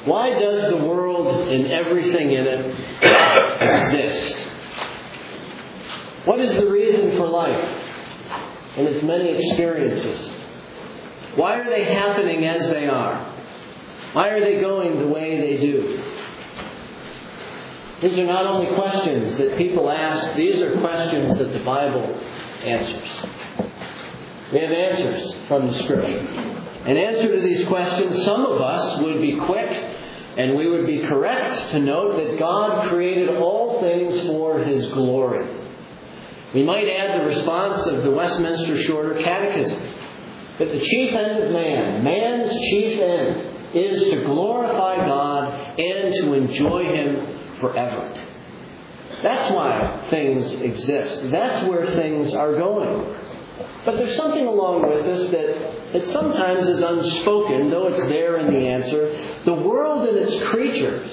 Why does the world and everything in it exist? What is the reason for life and its many experiences? Why are they happening as they are? Why are they going the way they do? These are not only questions that people ask, these are questions that the Bible answers. We have answers from the Scripture. In answer to these questions, some of us would be quick and we would be correct to note that God created all things for His glory. We might add the response of the Westminster Shorter Catechism that the chief end of man's chief end, is to glorify God and to enjoy Him forever. That's why things exist. That's where things are going. But there's something along with this that sometimes is unspoken, though it's there in the answer. The world and its creatures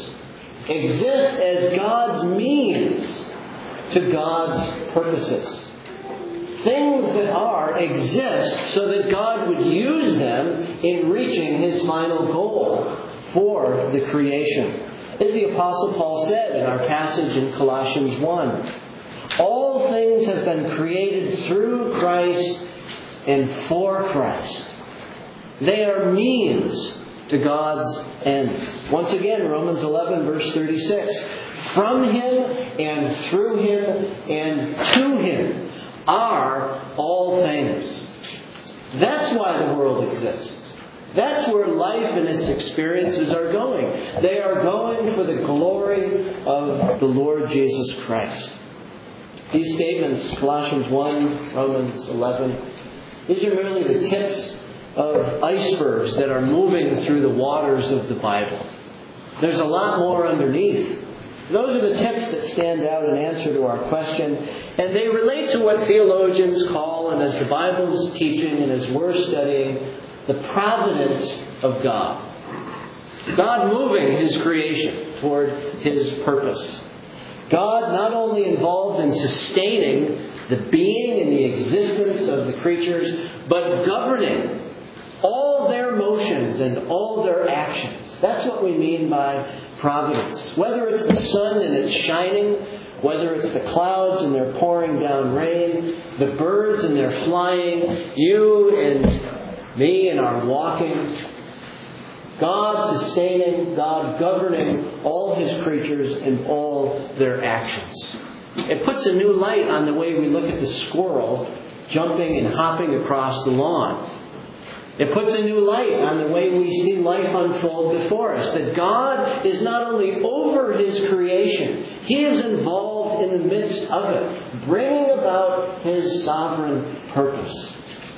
exist as God's means to God's purposes. Things that are exist so that God would use them in reaching His final goal for the creation. As the Apostle Paul said in our passage in Colossians 1, all things have been created through Christ and for Christ. They are means to God's ends. Once again, Romans 11, verse 36. From Him and through Him and to Him are all things. That's why the world exists. That's where life and its experiences are going. They are going for the glory of the Lord Jesus Christ. These statements, Colossians 1, Romans 11, these are merely the tips of icebergs that are moving through the waters of the Bible. There's a lot more underneath. Those are the tips that stand out in answer to our question, and they relate to what theologians call, and as the Bible's teaching and as we're studying, the providence of God. God moving His creation toward His purpose. God not only involved in sustaining the being and the existence of the creatures, but governing all their motions and all their actions. That's what we mean by providence. Whether it's the sun and it's shining, whether it's the clouds and they're pouring down rain, the birds and they're flying, you and me and our walking, God sustaining, God governing all His creatures and all their actions. It puts a new light on the way we look at the squirrel jumping and hopping across the lawn. It puts a new light on the way we see life unfold before us. That God is not only over His creation, He is involved in the midst of it, bringing about His sovereign purpose.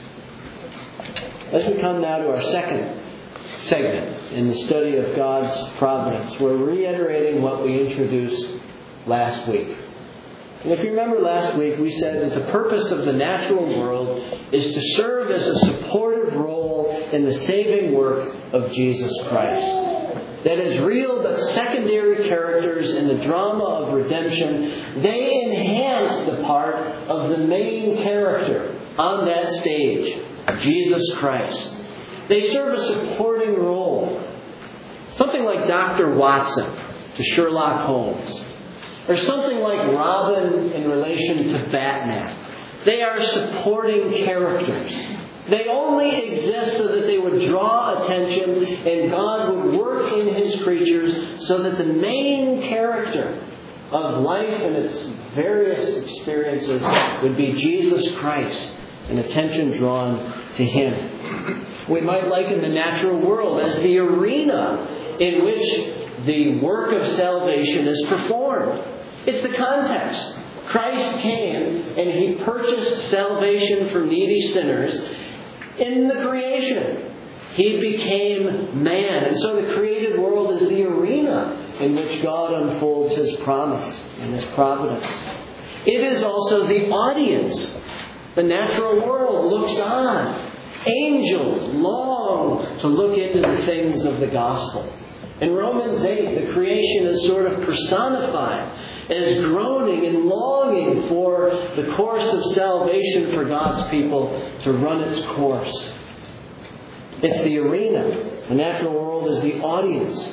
As we come now to our second segment in the study of God's providence, we're reiterating what we introduced last week. And if you remember last week, we said that the purpose of the natural world is to serve as a supportive role in the saving work of Jesus Christ. That as real but secondary characters in the drama of redemption, they enhance the part of the main character on that stage, Jesus Christ. They serve a supporting role. Something like Dr. Watson to Sherlock Holmes. Or something like Robin in relation to Batman. They are supporting characters. They only exist so that they would draw attention and God would work in His creatures so that the main character of life and its various experiences would be Jesus Christ and attention drawn to Him. We might liken the natural world as the arena in which the work of salvation is performed. It's the context. Christ came and He purchased salvation from needy sinners in the creation. He became man. And so the created world is the arena in which God unfolds His promise and His providence. It is also the audience. The natural world looks on. Angels long to look into the things of the gospel. In Romans 8, the creation is sort of personified as groaning and longing for the course of salvation for God's people to run its course. It's the arena. The natural world is the audience.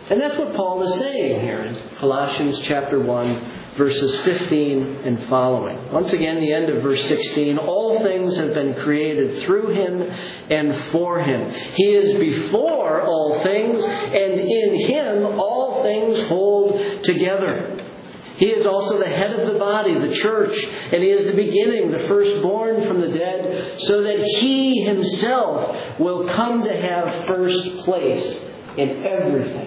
And that's what Paul is saying here in Colossians chapter 1, verses 15 and following. Once again, the end of verse 16. All things have been created through Him and for Him. He is before all things, and in Him all things hold together. He is also the head of the body, the church, and He is the beginning, the firstborn from the dead, so that He Himself will come to have first place in everything.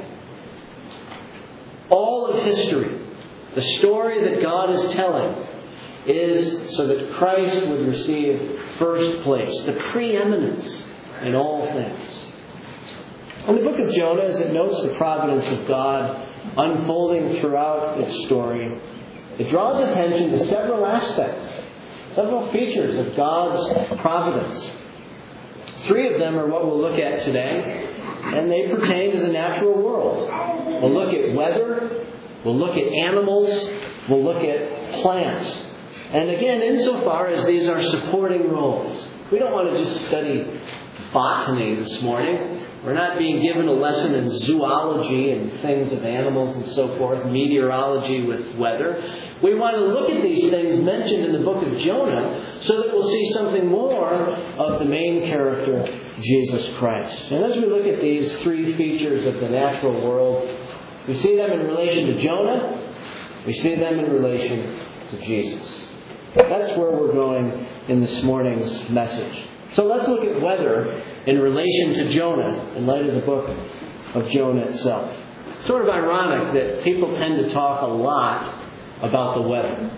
All of history, the story that God is telling, is so that Christ would receive first place, the preeminence in all things. In the book of Jonah, as it notes the providence of God unfolding throughout its story, it draws attention to several aspects, several features of God's providence. 3 of them are what we'll look at today, and they pertain to the natural world. We'll look at weather, we'll look at animals, we'll look at plants. And again, insofar as these are supporting roles, we don't want to just study botany this morning. We're not being given a lesson in zoology and things of animals and so forth, meteorology with weather. We want to look at these things mentioned in the book of Jonah so that we'll see something more of the main character, Jesus Christ. And as we look at these 3 features of the natural world, we see them in relation to Jonah, we see them in relation to Jesus. That's where we're going in this morning's message. So let's look at weather in relation to Jonah in light of the book of Jonah itself. It's sort of ironic that people tend to talk a lot about the weather.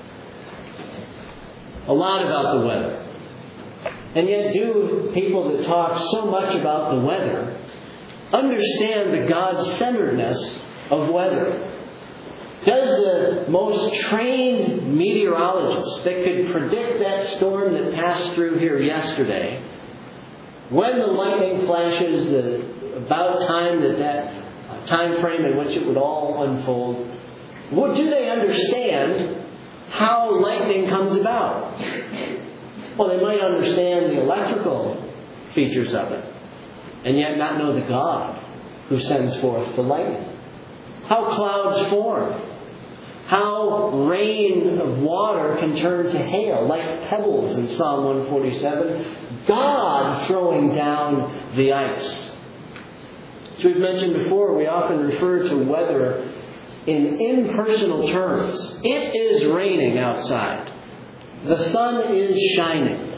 A lot about the weather. And yet do people that talk so much about the weather understand the God-centeredness of weather? Does the most trained meteorologist that could predict that storm that passed through here yesterday, when the lightning flashes, about time that time frame in which it would all unfold, do they understand how lightning comes about? Well, they might understand the electrical features of it, and yet not know the God who sends forth the lightning. How clouds form. How rain of water can turn to hail, like pebbles in Psalm 147. God throwing down the ice. As we've mentioned before, we often refer to weather in impersonal terms. It is raining outside. The sun is shining.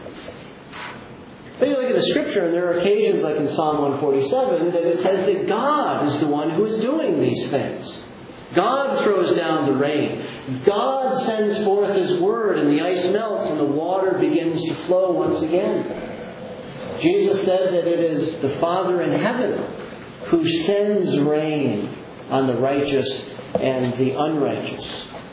But you look at the Scripture, and there are occasions, like in Psalm 147, that it says that God is the one who is doing these things. God throws down the rain. God sends forth His Word, and the ice melts, and the water begins to flow once again. Jesus said that it is the Father in heaven who sends rain on the righteous and the unrighteous.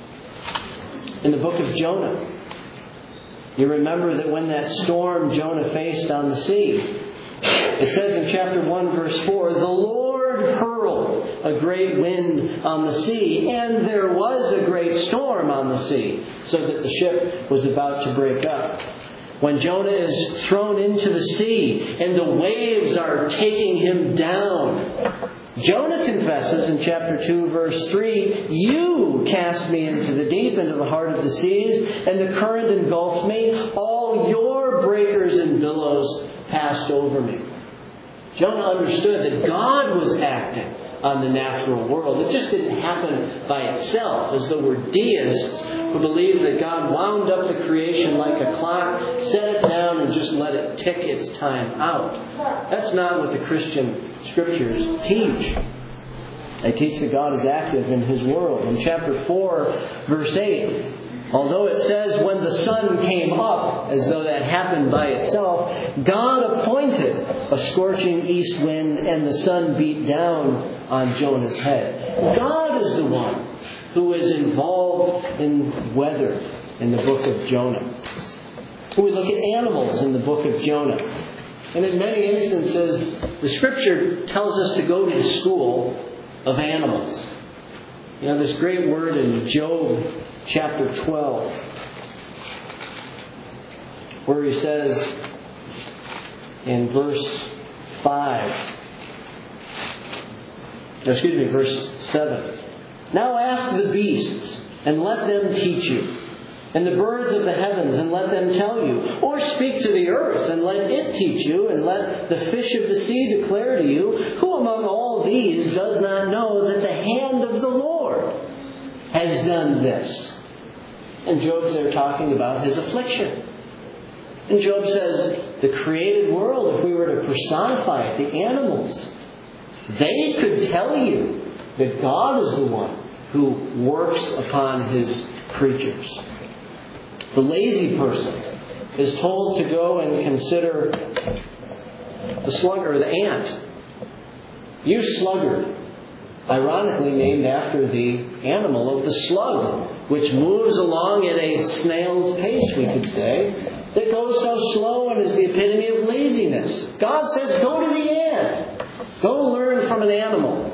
In the book of Jonah, you remember that when that storm Jonah faced on the sea, it says in chapter 1, verse 4, the Lord hurled a great wind on the sea, and there was a great storm on the sea, so that the ship was about to break up. When Jonah is thrown into the sea, and the waves are taking him down, Jonah confesses in chapter 2, verse 3, you cast me into the deep, into the heart of the seas, and the current engulfed me. All your breakers and billows passed over me. Jonah understood that God was acting on the natural world. It just didn't happen by itself, as though we're deists who believe that God wound up the creation like a clock, set it down, and just let it tick its time out. That's not what the Christian Scriptures teach. They teach that God is active in His world. In chapter 4, verse 8, although it says when the sun came up, as though that happened by itself, God appointed a scorching east wind, and the sun beat down on Jonah's head. God is the one who is involved in weather in the book of Jonah. We look at animals in the book of Jonah. And in many instances, the Scripture tells us to go to the school of animals. You know, this great word in Job chapter 12, where he says in verse 5, Verse 7. Now ask the beasts, and let them teach you, and the birds of the heavens, and let them tell you. Or speak to the earth, and let it teach you, and let the fish of the sea declare to you. Who among all these does not know that the hand of the Lord has done this? And Job's there talking about his affliction. And Job says, the created world, if we were to personify it, the animals, they could tell you that God is the one who works upon His creatures. The lazy person is told to go and consider the sluggard, or the ant. You sluggard, ironically named after the animal of the slug, which moves along at a snail's pace, we could say, that goes so slow and is the epitome of laziness. God says, go to the ant. Go learn from an animal.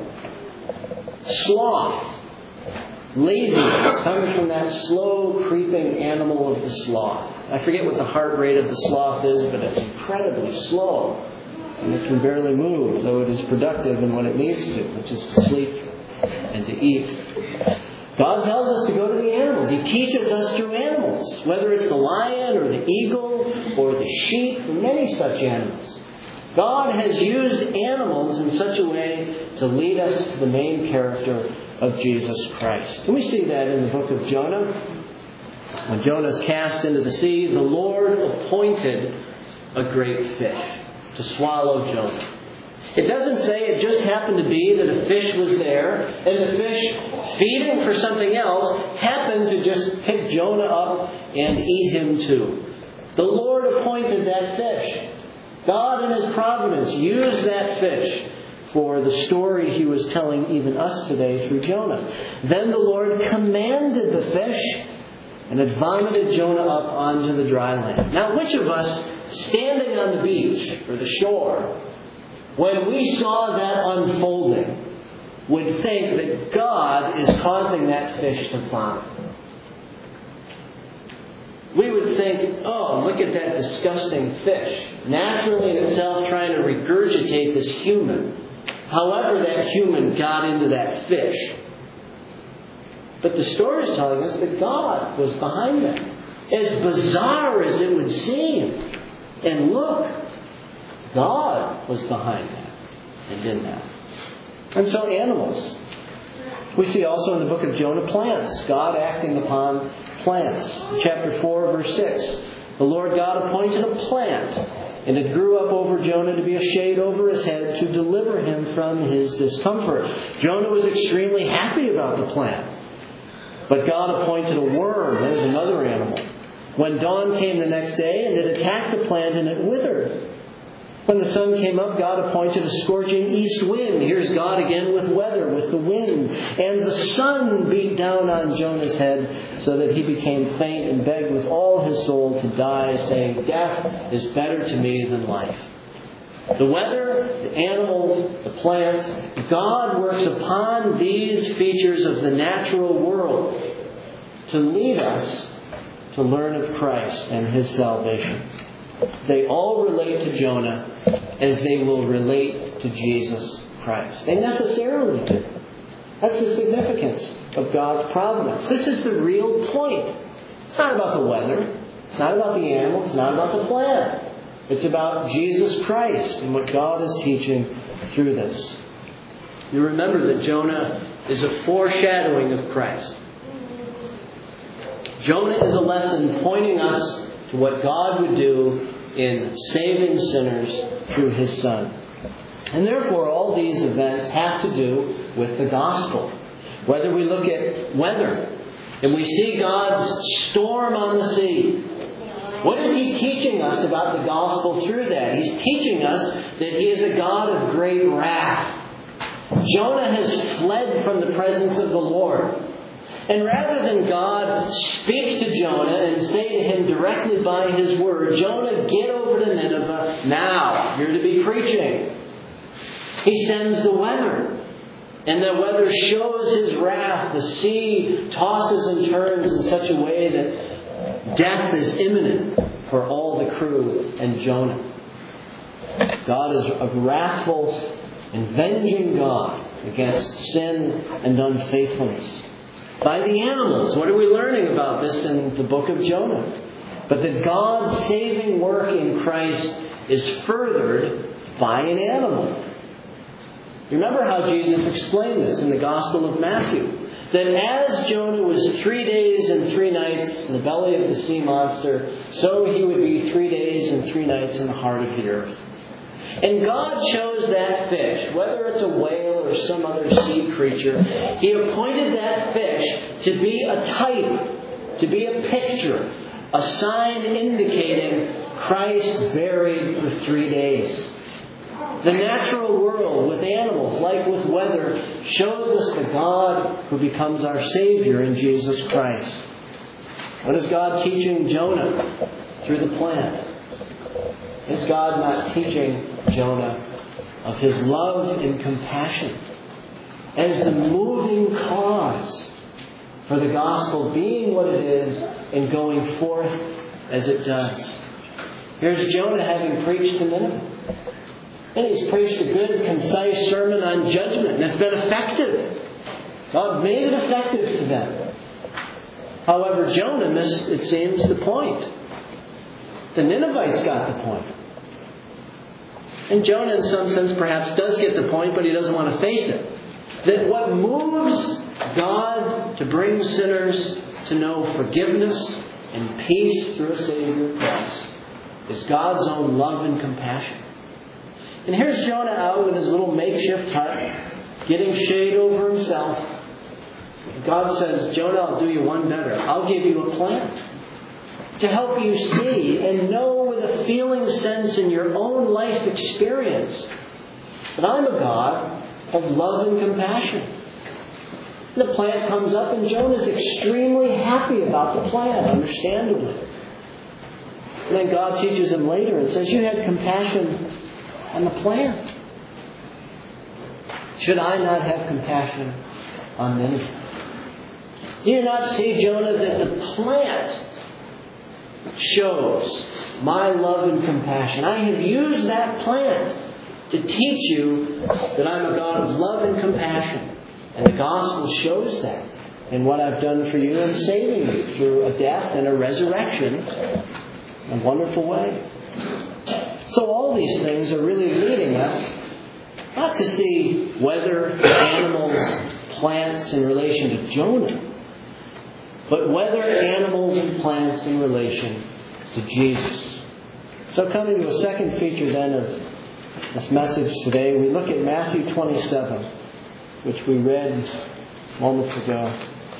Sloth, laziness, comes from that slow creeping animal of the sloth. I forget what the heart rate of the sloth is, but it's incredibly slow. And it can barely move, though it is productive in what it needs to, which is to sleep and to eat. God tells us to go to the animals. He teaches us through animals, whether it's the lion or the eagle or the sheep, or many such animals. God has used animals in such a way to lead us to the main character of Jesus Christ. And we see that in the book of Jonah. When Jonah is cast into the sea, the Lord appointed a great fish to swallow Jonah. It doesn't say it just happened to be that a fish was there, and the fish, feeding for something else, happened to just pick Jonah up and eat him too. The Lord appointed that fish. God in His providence used that fish for the story He was telling even us today through Jonah. Then the Lord commanded the fish, and it vomited Jonah up onto the dry land. Now, which of us, standing on the beach or the shore, when we saw that unfolding, would think that God is causing that fish to vomit? We would think, oh, look at that disgusting fish. Naturally in itself trying to regurgitate this human. However that human got into that fish. But the story is telling us that God was behind that. As bizarre as it would seem. And look, God was behind that and did that. And so animals. We see also in the book of Jonah plants. God acting upon plants. Chapter 4, verse 6. The Lord God appointed a plant, and it grew up over Jonah to be a shade over his head to deliver him from his discomfort. Jonah was extremely happy about the plant. But God appointed a worm. There's another animal. When dawn came the next day, and it attacked the plant, and it withered. When the sun came up, God appointed a scorching east wind. Here's God again with weather, with the wind. And the sun beat down on Jonah's head so that he became faint and begged with all his soul to die, saying, death is better to me than life. The weather, the animals, the plants, God works upon these features of the natural world to lead us to learn of Christ and His salvation. They all relate to Jonah as they will relate to Jesus Christ. They necessarily do. That's the significance of God's providence. This is the real point. It's not about the weather. It's not about the animals. It's not about the plant. It's about Jesus Christ and what God is teaching through this. You remember that Jonah is a foreshadowing of Christ. Jonah is a lesson pointing us to what God would do in saving sinners through His Son. And therefore, all these events have to do with the gospel. Whether we look at weather, and we see God's storm on the sea, what is He teaching us about the gospel through that? He's teaching us that He is a God of great wrath. Jonah has fled from the presence of the Lord. And rather than God speak to Jonah and say to him directly by His word, Jonah, get over to Nineveh now. You're to be preaching. He sends the weather. And the weather shows His wrath. The sea tosses and turns in such a way that death is imminent for all the crew and Jonah. God is a wrathful and venging God. against sin and unfaithfulness. By the animals. What are we learning about this in the book of Jonah? But that God's saving work in Christ is furthered by an animal. You remember how Jesus explained this in the Gospel of Matthew? That as Jonah was 3 days and 3 nights in the belly of the sea monster, so he would be 3 days and 3 nights in the heart of the earth. And God chose that fish, whether it's a whale or some other sea creature, He appointed that fish to be a type, to be a picture, a sign indicating Christ buried for 3 days. The natural world with animals, like with weather, shows us the God who becomes our Savior in Jesus Christ. What is God teaching Jonah through the plant? Is God not teaching Jonah of His love and compassion as the moving cause for the gospel being what it is and going forth as it does? Here's Jonah having preached to Nineveh. And he's preached a good, concise sermon on judgment. And it's been effective. God made it effective to them. However, Jonah missed, it seems, the point. The Ninevites got the point. And Jonah, in some sense, perhaps does get the point, but he doesn't want to face it. That what moves God to bring sinners to know forgiveness and peace through a Savior Christ is God's own love and compassion. And here's Jonah out with his little makeshift hut, getting shade over himself. God says, Jonah, I'll do you one better. I'll give you a plant to help you see and know with a feeling sense in your own life experience that I'm a God of love and compassion. And the plant comes up and Jonah's extremely happy about the plant, understandably. And then God teaches him later and says, you had compassion on the plant. Should I not have compassion on Nineveh? Do you not see, Jonah, that the plant shows my love and compassion? I have used that plant to teach you that I'm a God of love and compassion. And the gospel shows that in what I've done for you in saving you through a death and a resurrection in a wonderful way. So all these things are really leading us not to see weather, animals, plants in relation to Jonah, but weather, animals, and plants in relation to Jesus. So coming to a second feature then of this message today, we look at Matthew 27, which we read moments ago.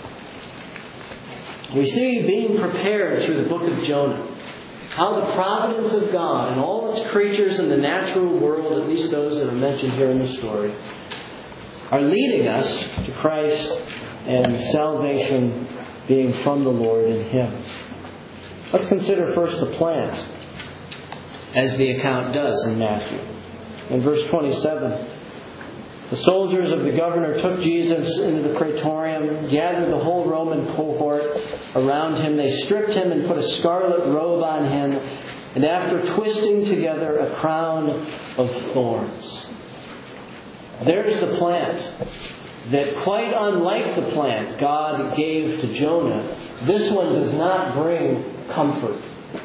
We see being prepared through the book of Jonah. How the providence of God and all its creatures in the natural world, at least those that are mentioned here in the story, are leading us to Christ and salvation being from the Lord in Him. Let's consider first the plant, as the account does in Matthew. In verse 27, the soldiers of the governor took Jesus into the praetorium, gathered the whole Roman cohort around him. They stripped him and put a scarlet robe on him, and after twisting together a crown of thorns. There's the plant that, quite unlike the plant God gave to Jonah, this one does not bring comfort.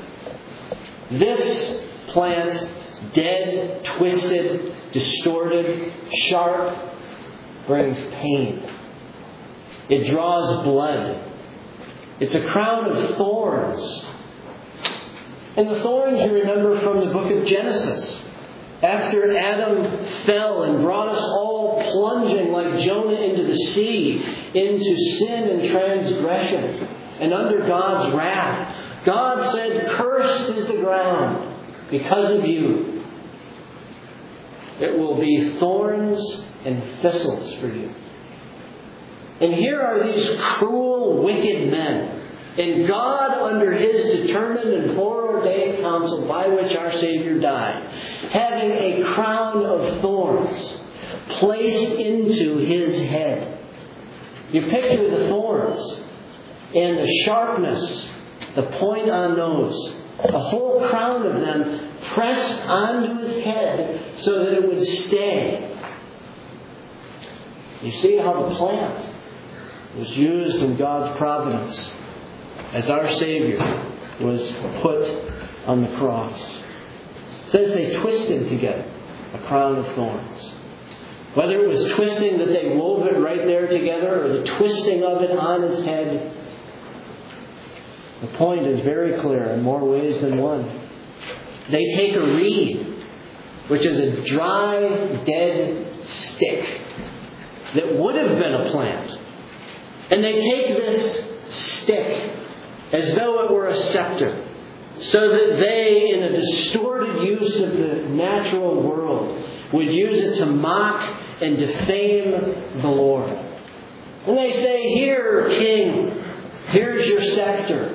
This plant, dead, twisted, distorted, sharp, brings pain. It draws blood. It's a crown of thorns. And the thorns you remember from the book of Genesis. After Adam fell and brought us all plunging like Jonah into the sea, into sin and transgression, and under God's wrath, God said, "Cursed is the ground because of you. It will be thorns and thistles for you." And here are these cruel, wicked men. And God, under His determined and foreordained counsel by which our Savior died, having a crown of thorns placed into His head. You picture the thorns and the sharpness, the point on those, the whole crown of them pressed onto His head so that it would stay. You see how the plant was used in God's providence as our Savior was put on the cross. It says they twisted together a crown of thorns. Whether it was twisting that they wove it right there together or the twisting of it on his head, the point is very clear in more ways than one. They take a reed, which is a dry, dead stick that would have been a plant, and they take this stick as though it were a scepter, so that they, in a distorted use of the natural world, would use it to mock and defame the Lord. And they say, "Here, King, here's your scepter."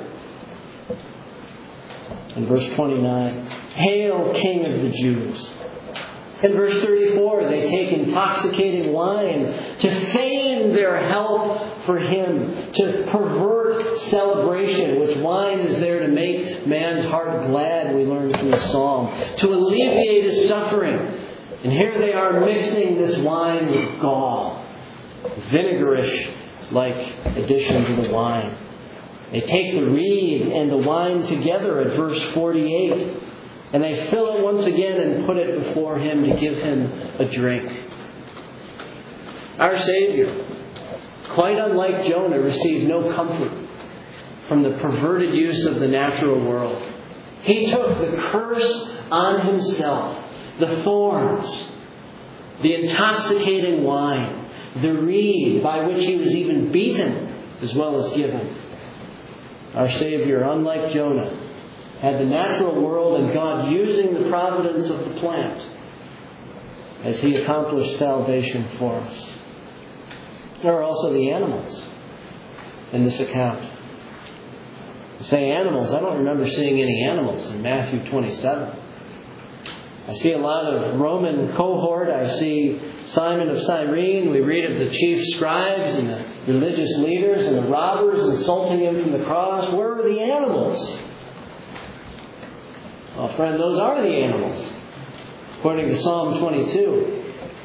In verse 29, "Hail, King of the Jews." In verse 34, they take intoxicating wine to feign their help for Him, to pervert celebration, which wine is there to make man's heart glad, we learn from the Psalm, to alleviate his suffering. And here they are mixing this wine with gall, vinegarish-like addition to the wine. They take the reed and the wine together at verse 48, and they fill it once again and put it before Him to give Him a drink. Our Savior, quite unlike Jonah, received no comfort from the perverted use of the natural world. He took the curse on Himself, the thorns, the intoxicating wine, the reed by which He was even beaten as well as given. Our Savior, unlike Jonah, had the natural world and God using the providence of the plant as He accomplished salvation for us. There are also the animals in this account. I say animals, I don't remember seeing any animals in Matthew 27. I see a lot of Roman cohort. I see Simon of Cyrene. We read of the chief scribes and the religious leaders and the robbers insulting Him from the cross. Where are the animals? Well, friend, those are the animals, according to Psalm 22.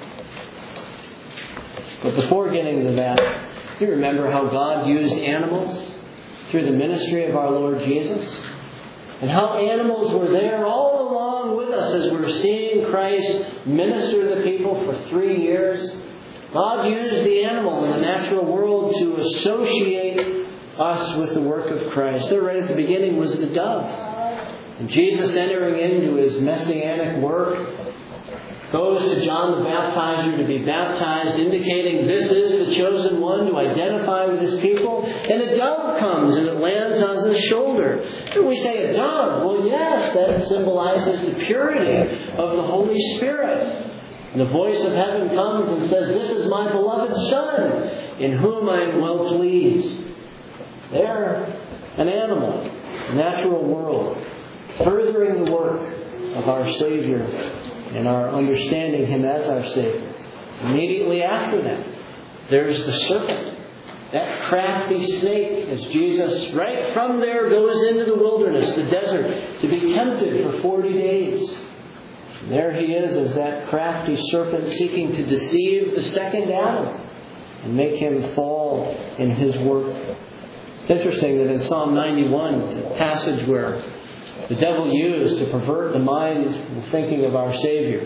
But before getting to that, you remember how God used animals through the ministry of our Lord Jesus? And how animals were there all along with us as we're seeing Christ minister to the people for 3 years. God used the animal in the natural world to associate us with the work of Christ. There right at the beginning was the dove. And Jesus, entering into His messianic work, goes to John the Baptizer to be baptized, indicating this is the chosen one to identify with His people. And a dove comes and it lands on His shoulder. And we say, a dove? Well, yes, that symbolizes the purity of the Holy Spirit. And the voice of heaven comes and says, "This is my beloved Son, in whom I am well pleased." They're an animal, natural world, furthering the work of our Savior and our understanding Him as our Savior. Immediately after that, there's the serpent, that crafty snake, as Jesus right from there goes into the wilderness, the desert, to be tempted for 40 days. And there He is as that crafty serpent seeking to deceive the second Adam and make him fall in his work. It's interesting that in Psalm 91, the passage where the devil used to pervert the mind and thinking of our Savior,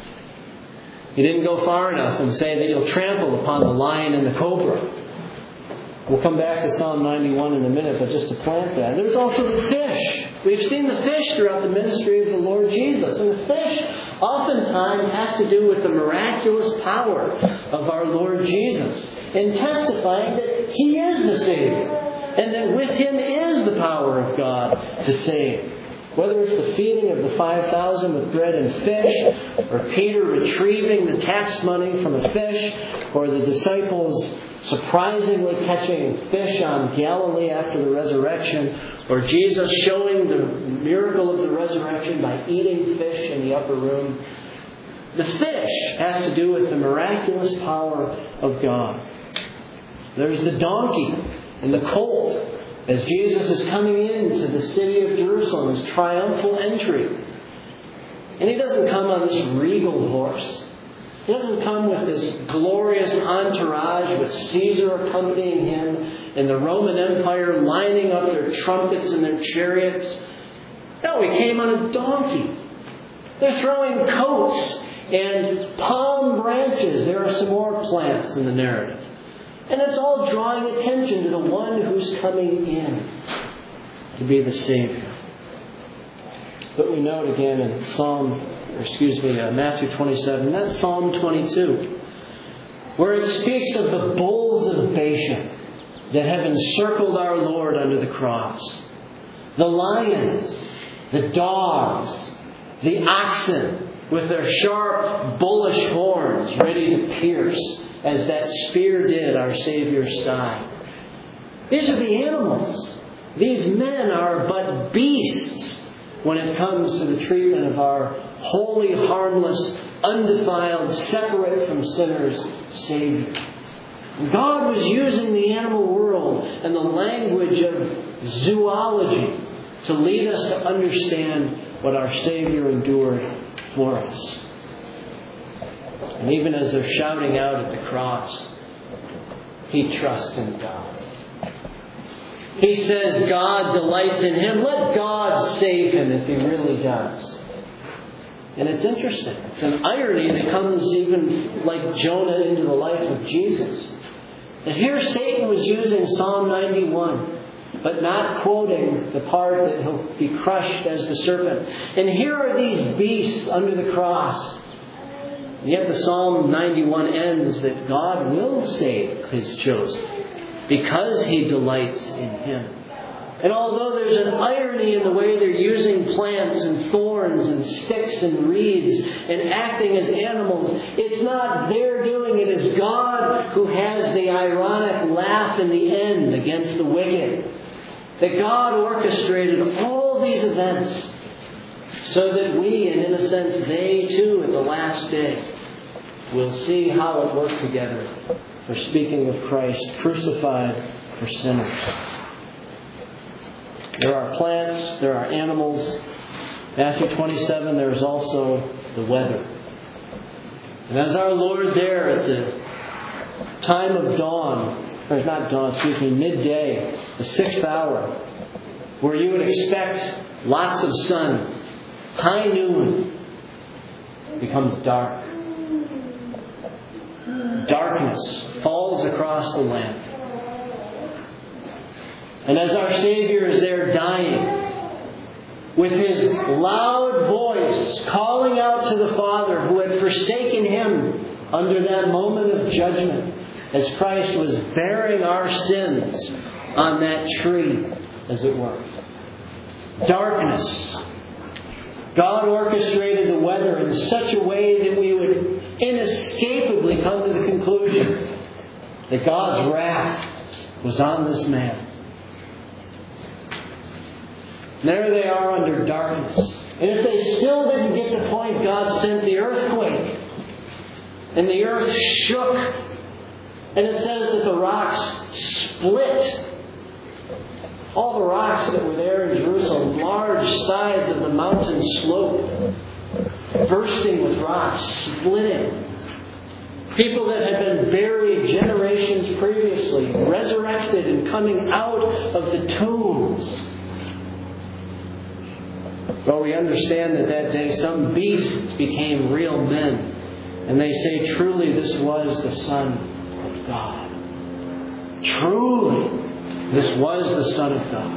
he didn't go far enough and say that He'll trample upon the lion and the cobra. We'll come back to Psalm 91 in a minute, but just to plant that. There's also the fish. We've seen the fish throughout the ministry of the Lord Jesus. And the fish oftentimes has to do with the miraculous power of our Lord Jesus in testifying that He is the Savior and that with Him is the power of God to save. Whether it's the feeding of the 5,000 with bread and fish, or Peter retrieving the tax money from a fish, or the disciples surprisingly catching fish on Galilee after the resurrection, or Jesus showing the miracle of the resurrection by eating fish in the upper room. The fish has to do with the miraculous power of God. There's the donkey and the colt as Jesus is coming into the city of Jerusalem, his triumphal entry. And He doesn't come on this regal horse. He doesn't come with this glorious entourage with Caesar accompanying him and the Roman Empire lining up their trumpets and their chariots. No, he came on a donkey. They're throwing coats and palm branches. There are some more plants in the narrative. And it's all drawing attention to the one who's coming in to be the Savior. But we note again in Matthew 27, that's Psalm 22, where it speaks of the bulls of Bashan that have encircled our Lord under the cross. The lions, the dogs, the oxen with their sharp, bullish horns ready to pierce as that spear did our Savior's side. These are the animals. These men are but beasts when it comes to the treatment of our holy, harmless, undefiled, separate from sinners Savior. God was using the animal world and the language of zoology to lead us to understand what our Savior endured for us. And even as they're shouting out at the cross, he trusts in God. He says God delights in him. Let God save him if he really does. And it's interesting. It's an irony that comes even like Jonah into the life of Jesus. And here Satan was using Psalm 91, but not quoting the part that he'll be crushed as the serpent. And here are these beasts under the cross. And yet the Psalm 91 ends that God will save his chosen because he delights in him. And although there's an irony in the way they're using plants and thorns and sticks and reeds and acting as animals, it's not their doing. It is God who has the ironic laugh in the end against the wicked. That God orchestrated all these events so that we, and in a sense they too, at the last day, will see how it worked together for speaking of Christ crucified for sinners. There are plants, there are animals. Matthew 27, there is also the weather. And as our Lord there at the time of midday, the 6th hour, where you would expect lots of sun, high noon, becomes dark. Darkness falls across the land. And as our Savior is there dying, with his loud voice calling out to the Father who had forsaken him under that moment of judgment, as Christ was bearing our sins on that tree, as it were. Darkness. God orchestrated the weather in such a way that we would inescapably come to the conclusion that God's wrath was on this man. And there they are under darkness. And if they still didn't get the point, God sent the earthquake. And the earth shook. And it says that the rocks split. All the rocks that were there in Jerusalem, large sides of the mountain slope, bursting with rocks, splitting. People that had been buried generations previously, resurrected and coming out of the tombs. Well, we understand that day some beasts became real men. And they say, truly, this was the Son of God. Truly. This was the Son of God.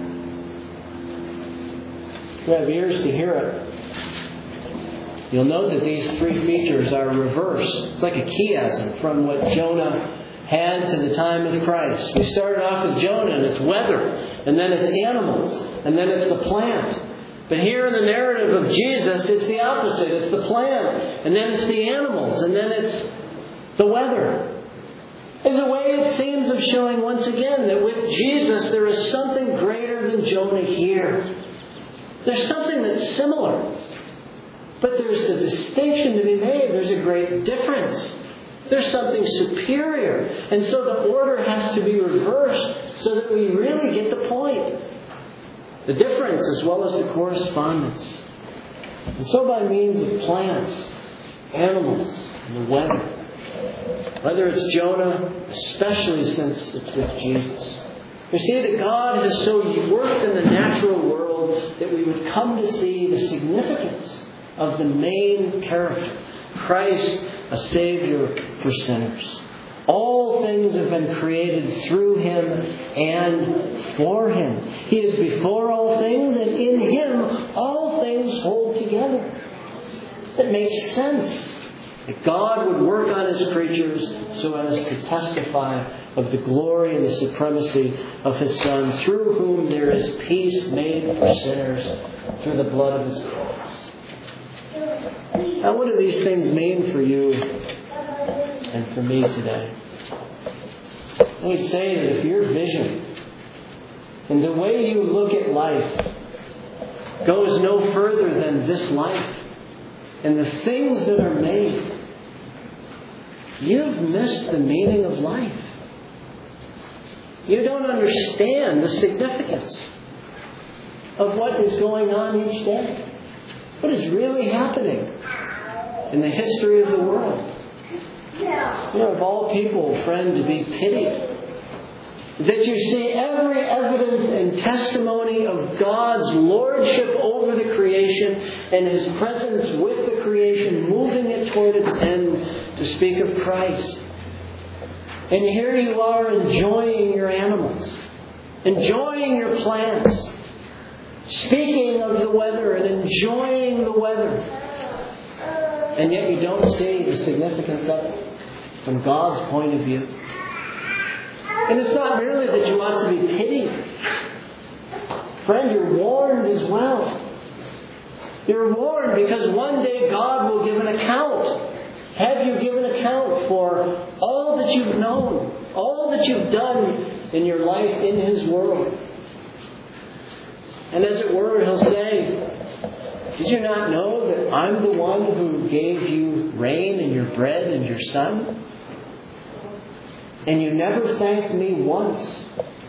If you have ears to hear it, you'll note that these three features are reversed. It's like a chiasm from what Jonah had to the time of Christ. We started off with Jonah and it's weather, and then it's animals, and then it's the plant. But here in the narrative of Jesus, it's the opposite. It's the plant, and then it's the animals, and then it's the weather. There's a way, it seems, of showing once again that with Jesus there is something greater than Jonah here. There's something that's similar. But there's a distinction to be made. There's a great difference. There's something superior. And so the order has to be reversed so that we really get the point. The difference as well as the correspondence. And so by means of plants, animals, and the weather. Whether it's Jonah, especially since it's with Jesus. We see that God has so worked in the natural world that we would come to see the significance of the main character, Christ, a Savior for sinners. All things have been created through Him and for Him. He is before all things, and in Him all things hold together. It makes sense that God would work on His creatures so as to testify of the glory and the supremacy of His Son, through whom there is peace made for sinners through the blood of His cross. Now, what do these things mean for you and for me today? I would say that if your vision and the way you look at life goes no further than this life and the things that are made, you've missed the meaning of life. You don't understand the significance of what is going on each day. What is really happening in the history of the world. Of all people, friend, to be pitied. That you see every evidence and testimony of God's lordship over the creation and His presence with the creation, moving it toward its end, to speak of Christ. And here you are enjoying your animals, enjoying your plants, speaking of the weather and enjoying the weather. And yet you don't see the significance of it from God's point of view. And it's not merely that you ought to be pitied. Friend, you're warned as well. You're warned because one day God will give an account. Have you given account for all that you've known, all that you've done in your life in His world? And as it were, He'll say, did you not know that I'm the one who gave you rain and your bread and your sun? And you never thanked me once.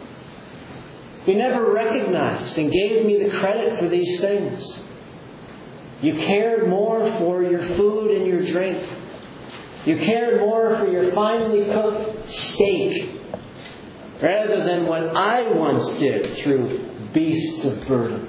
You never recognized and gave me the credit for these things. You cared more for your food and your drink. You cared more for your finely cooked steak rather than what I once did through beasts of burden.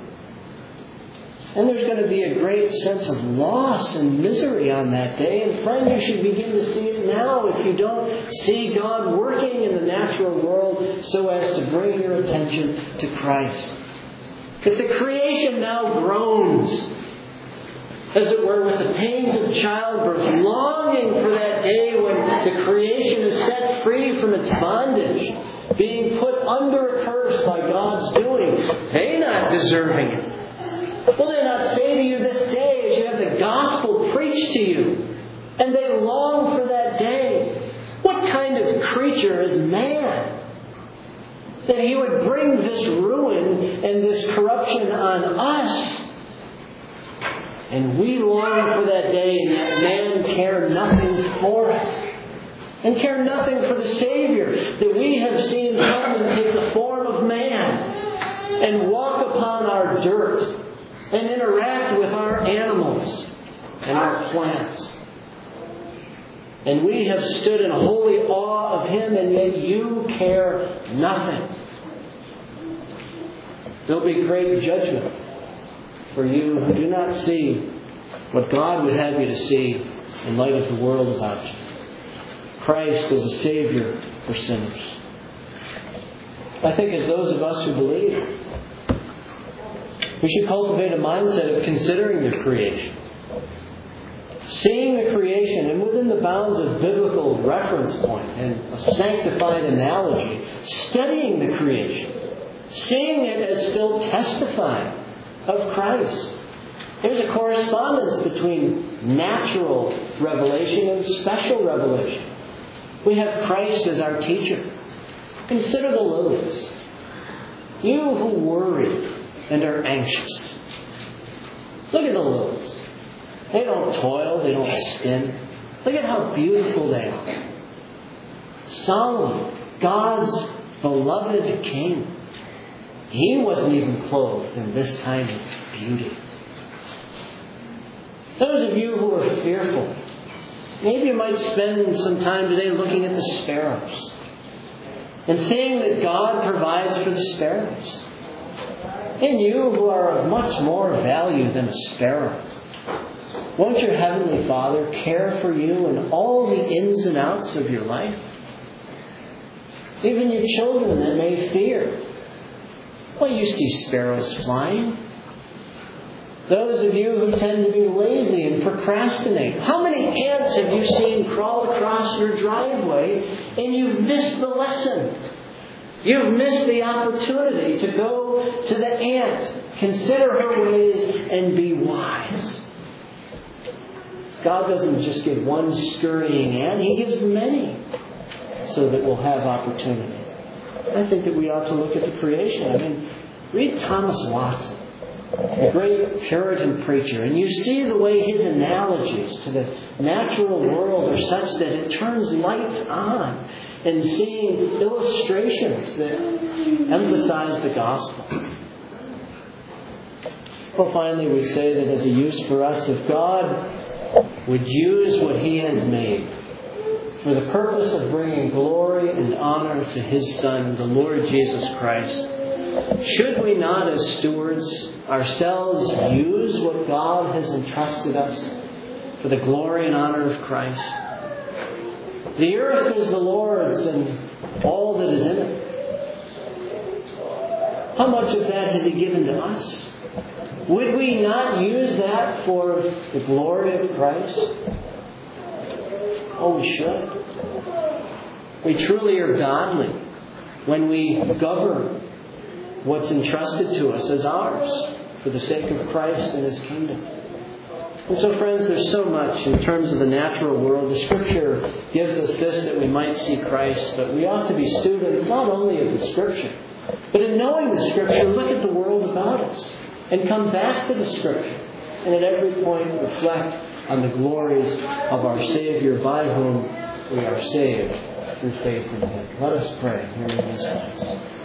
And there's going to be a great sense of loss and misery on that day. And friend, you should begin to see it now if you don't see God working in the natural world so as to bring your attention to Christ. If the creation now groans, as it were, with the pains of childbirth, longing for that day when the creation is set free from its bondage, being put under a curse by God's doing, they not deserving it. Will they not say to you this day, as you have the gospel preached to you, and they long for that day? What kind of creature is man that he would bring this ruin and this corruption on us? And we long for that day, and yet man care nothing for it. And care nothing for the Savior that we have seen come and take the form of man and walk upon our dirt and interact with our animals and our plants. And we have stood in holy awe of Him, and yet you care nothing. There'll be great judgment for you who do not see what God would have you to see in light of the world about you. Christ is a Savior for sinners. I think as those of us who believe, we should cultivate a mindset of considering the creation. Seeing the creation, and within the bounds of biblical reference point and a sanctified analogy, studying the creation. Seeing it as still testifying of Christ. There's a correspondence between natural revelation and special revelation. We have Christ as our teacher. Consider the lilies. You who worry and are anxious. Look at the lilies. They don't toil, they don't spin. Look at how beautiful they are. Solomon, God's beloved king, he wasn't even clothed in this kind of beauty. Those of you who are fearful, Maybe you might spend some time today looking at the sparrows and seeing that God provides for the sparrows. And you who are of much more value than a sparrow, won't your Heavenly Father care for you in all the ins and outs of your life? Even your children that may fear. Well, you see sparrows flying. Those of you who tend to be lazy and procrastinate. How many ants have you seen crawl across your driveway and you've missed the lesson? You've missed the opportunity to go to the ant, consider her ways, and be wise. God doesn't just give one scurrying ant. He gives many so that we'll have opportunity. I think that we ought to look at the creation. I mean, read Thomas Watson, a great Puritan preacher, and you see the way his analogies to the natural world are such that it turns lights on, and seeing illustrations that emphasize the gospel. Well, finally, we say that as a use for us, if God would use what He has made for the purpose of bringing glory and honor to His Son, the Lord Jesus Christ, should we not, as stewards, ourselves use what God has entrusted us for the glory and honor of Christ? The earth is the Lord's and all that is in it. How much of that has He given to us? Would we not use that for the glory of Christ? Oh, we should. We truly are godly when we govern what's entrusted to us as ours for the sake of Christ and His kingdom. And so, friends, there's so much in terms of the natural world. The Scripture gives us this, that we might see Christ, but we ought to be students not only of the Scripture, but in knowing the Scripture, look at the world about us and come back to the Scripture, and at every point reflect on the glories of our Savior, by whom we are saved through faith in Him. Let us pray. Hear these things.